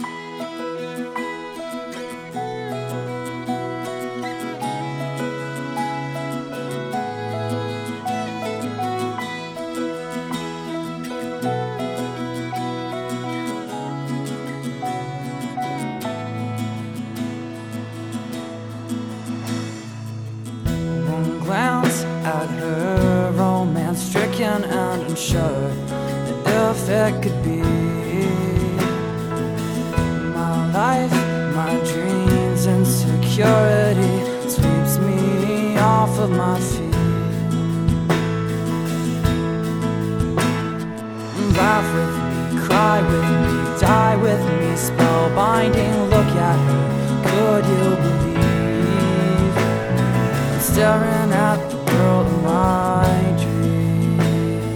Glance at her, romance-stricken and unsure if it could be my life, my dreams, insecurity sweeps me off of my feet. Laugh with me, cry with me, die with me, spellbinding. Look at her, could you believe? Staring at the girl in my dream.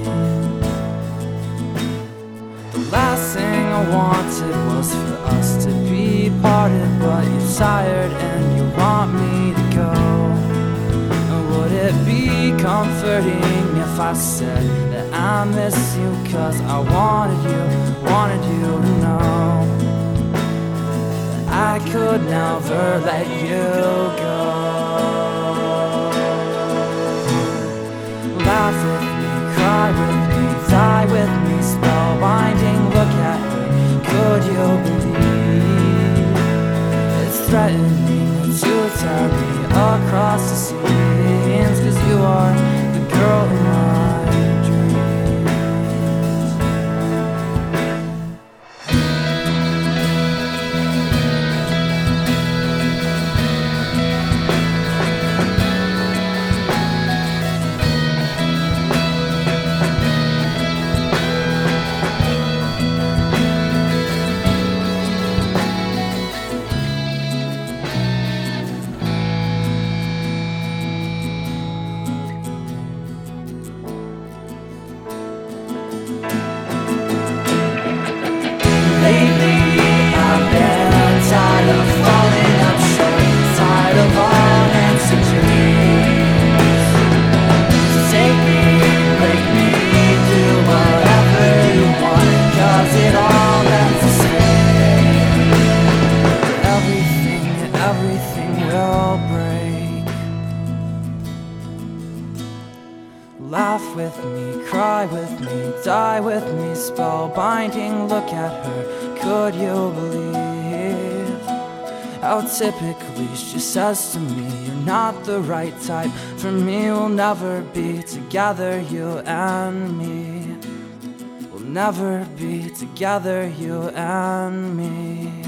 The last thing I wanted was for us to be parted, but you're tired and you want me to go. Would it be comforting if I said that I miss you? 'Cause I wanted you to know that I could never let you go. Laugh with me, cry with me, die with me, spellbinding. Look at her, could you believe? It's threatening to tear me across the seams, 'cause you are the girl in my dreams. Lately, I've been tired of falling up short, tired of all answer dreams. So take me, break me, do whatever you want, 'cause it all ends the same. Everything will break. Laugh with me, cry with me, die with me, spellbinding. Look at her, could you believe how typically she says to me, you're not the right type for me. We'll never be together, you and me. We'll never be together, you and me.